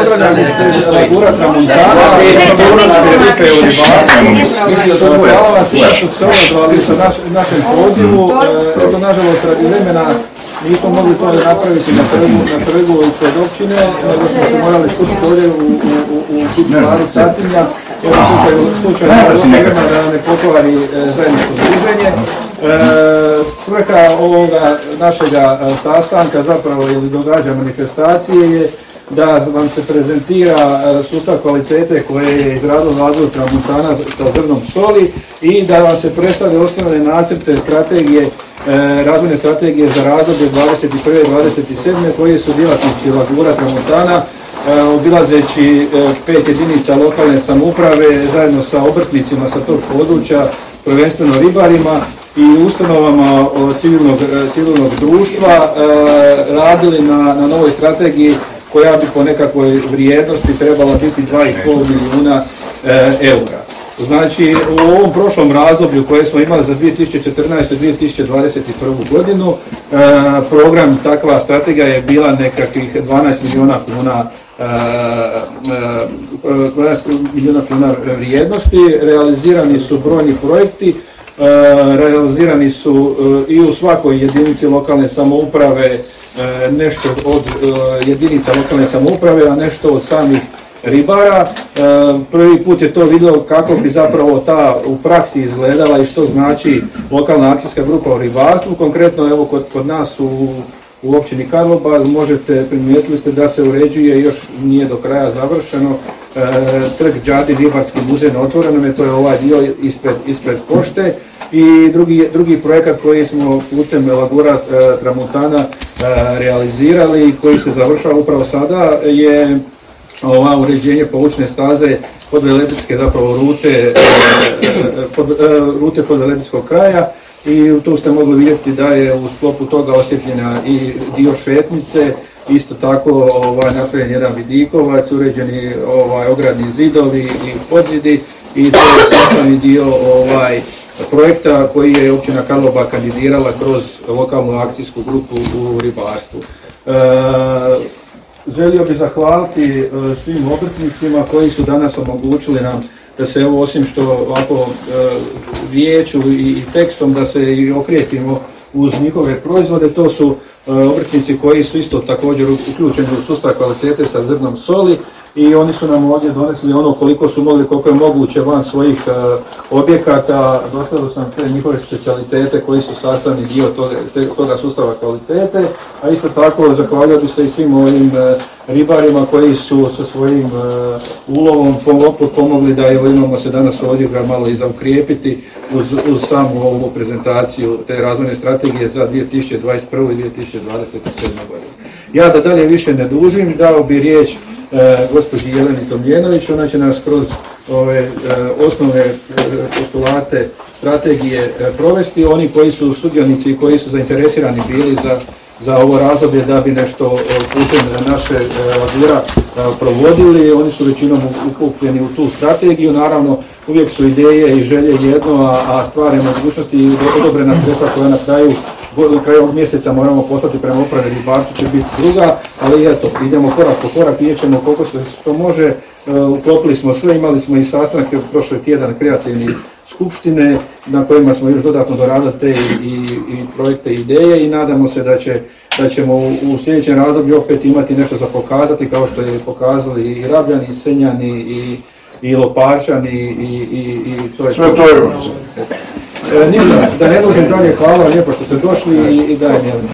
pozdravljam Lagura Tramontana i Dubrovačke rife u ribarstvu. Hvala vas što ste odazvali sa našem pozivu. Eto, nažalost, radi vremena nismo mogli to napraviti na trgu ispred općine, nego smo se morali spustiti ovdje u Kuću Satinja. Slučajno da ne pokvari zajedničko druženje. Svrha ovoga našega sastanka zapravo ili događa manifestacije je da vam se prezentira sustav kvalitete koje je izradilo Lagura Tramontana sa zrnom soli i da vam se predstave osnovne nacrte strategije, razvojne strategije za razdoblje 21-27 koje su djelatnici Lagura Tramontana obilazeći 5 jedinica lokalne samouprave zajedno sa obrtnicima sa tog područja, prvenstveno ribarima i ustanovama civilnog društva radili na novoj strategiji koja bi po nekakvoj vrijednosti trebala biti 2,5 milijuna eura. Znači, u ovom prošlom razdoblju koje smo imali za 2014-2021 godinu, program takva strategija je bila nekakvih 12 milijuna kuna vrijednosti, realizirani su brojni projekti, realizirani su i u svakoj jedinici lokalne samouprave nešto od jedinica lokalne samouprave, a nešto od samih ribara. Prvi put je to video kako bi zapravo ta u praksi izgledala i što znači lokalna akcijska grupa u ribarstvu. Konkretno evo kod nas u općini Karlobag možete, primijetili ste da se uređuje, još nije do kraja završeno, trg Đadi ribarski muzej na otvorenom, to je ovaj dio ispred pošte. I drugi projekat koji smo putem Lagura Tramontana realizirali i koji se završava upravo sada je uređenje poučne staze pod Velebitske zapravo rute pod Velebitskog kraja i tu ste mogli vidjeti da je u sklopu toga osvjetljena i dio šetnice, isto tako napravljen jedan vidikovac, uređeni ogradni zidovi i podzidi i to je sastavni dio projekta koji je općina Karlobag kandidirala kroz lokalnu akcijsku grupu u ribarstvu. Želio bih zahvaliti svim obrtnicima koji su danas omogućili nam da se evo osim što ovako vijeću i tekstom da se i okrijepimo uz njihove proizvode, to su obrtnici koji su isto također uključeni u sustav kvalitete sa zrnom soli i oni su nam ovdje donesli ono koliko su mogli, koliko je moguće van svojih objekata, dostavili sam te njihove specijalitete koji su sastavni dio toga sustava kvalitete, a isto tako zahvalio bi se i svim ovim ribarima koji su sa svojim ulovom pomogli da imamo se danas ovdje ga malo i zaukrijepiti uz samu ovu prezentaciju te razvojne strategije za 2021. i 2027. godinu. Ja da dalje više ne dužim, dao bi riječ gospođi Jeleni Tomljenović, ona će nas kroz ove osnovne postulate strategije provesti. Oni koji su sudionici i koji su zainteresirani bili za ovo razdoblje da bi nešto putem naše Lagura provodili, oni su većinom ukupljeni u tu strategiju. Naravno, uvijek su ideje i želje jedno, a stvarne mogućnosti i odobrena sredstva koja na kraju ovog mjeseca moramo poslati prema upravi ribarstvu će biti druga, ali eto, idemo korak po korak, vidjet ćemo koliko se to može. Uklopili smo sve, imali smo i sastanke prošli tjedan kreativni skupštine na kojima smo još dodatno doradili te i projekte i ideje i nadamo se da ćemo u sljedećem razdoblju opet imati nešto za pokazati kao što je pokazali i Rabljani, i Senjani, i Loparčani i to je to. Ništa, da ne dužim dalje, hvala lijepo što ste došli i dajem.